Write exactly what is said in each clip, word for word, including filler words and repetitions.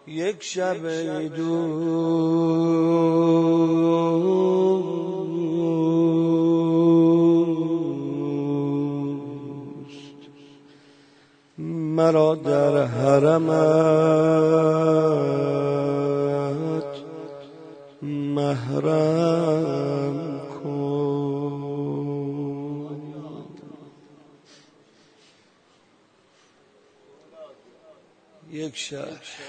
یک شب دوست مرا در حرمت محرم کن. یک شب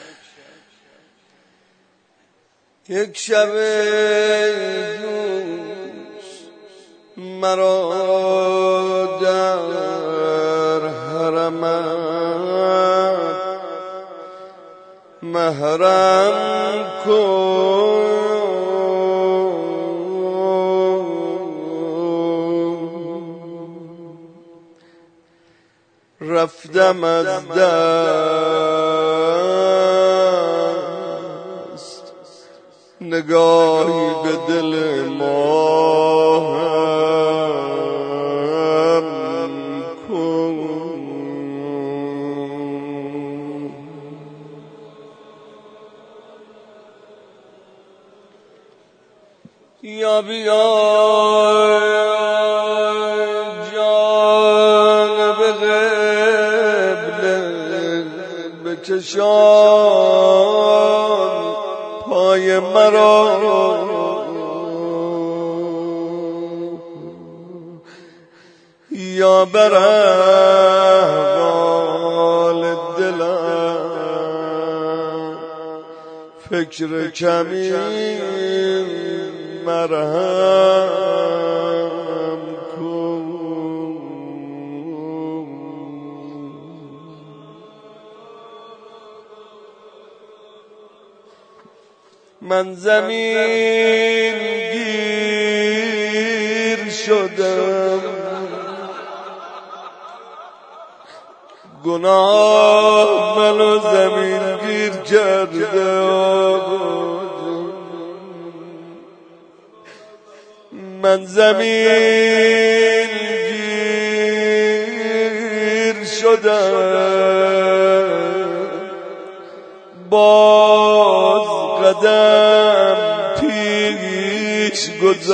یک شب دوست مرا در حرمت محرم کن. رفتم از دست نگاهی به دل ماهم کن. یا بیا جانب قبله بکشان پای مرا، یا بر احوال دلم فکر کمی مرهم کن. من زمین گیر شدم، گناه منو زمین گیر کرده. من زمین گیر شدم، باز قدم پیش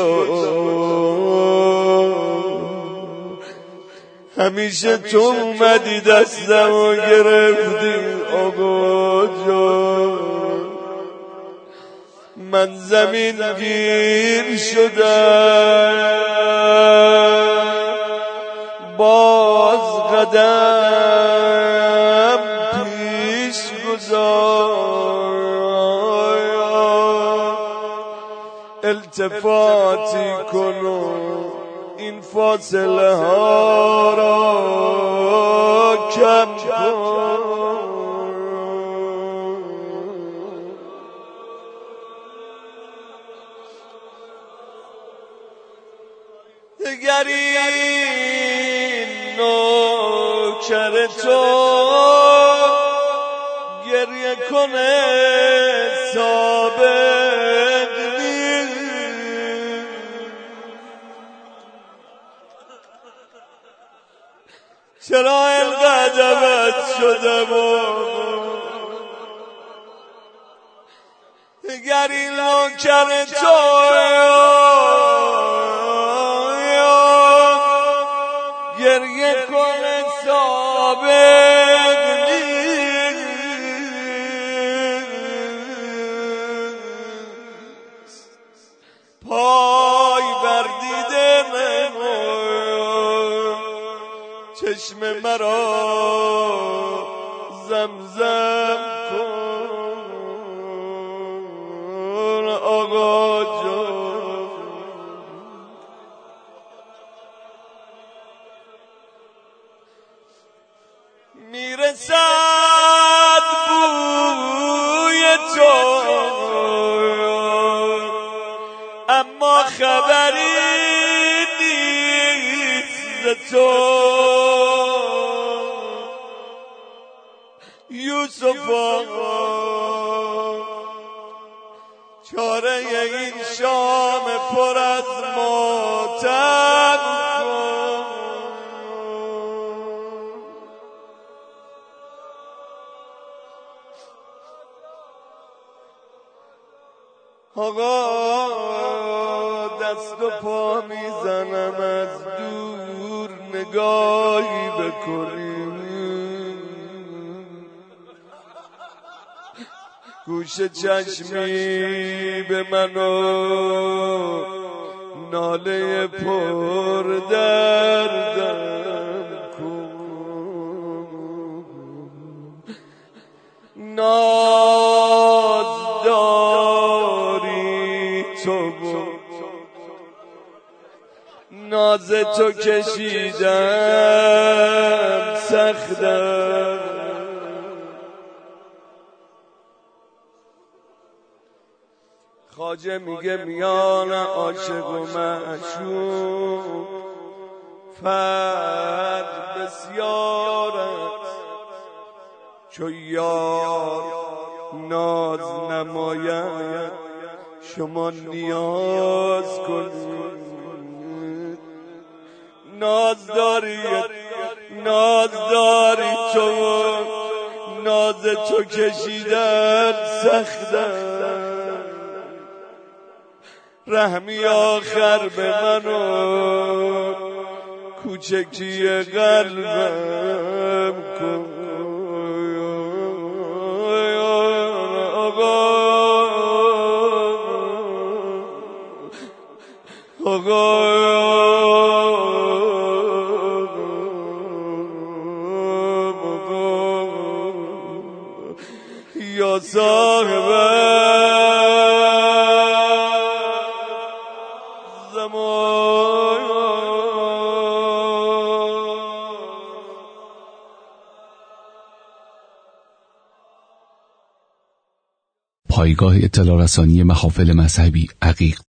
گذار. همیشه تو اومدی دستم و گرفتی آقا جان. من زمین گیر شدم، باز قدم پیش گذار. التفاتی کن و این فاصله ها را کم کن. اگر این نوکر تو گریه کنه ثابت نیست، چرا اینقدر عوض شده بود؟ اگر این نوکر تو گریه کنه ثابت نیست، پای بر دیده نمون، چشم مرا زمزم کن آقا جان. میرسد بوی تو اما خبری نیست ز تو. یوسفا چاره این شام پر از ماتم کن. آقا دست و پا میزنم از دور نگاهی بکنیم، گوش چشمی به منو ناله پر دردم کن، ناز داری تو ناز تو کشیدم سختم، خواجه میگه میان عاشق و معشوق فرق بسیار است، چو یار ناز نماید شما نیاز کنید، ناز داری ناز داری تو ناز تو کشیدن سختم، رحمی آخر به منو کوچکی قلبم کن، آقا آقا یا صاحب زمان. پایگاه اطلاع رسانی محافل مذهبی عقیق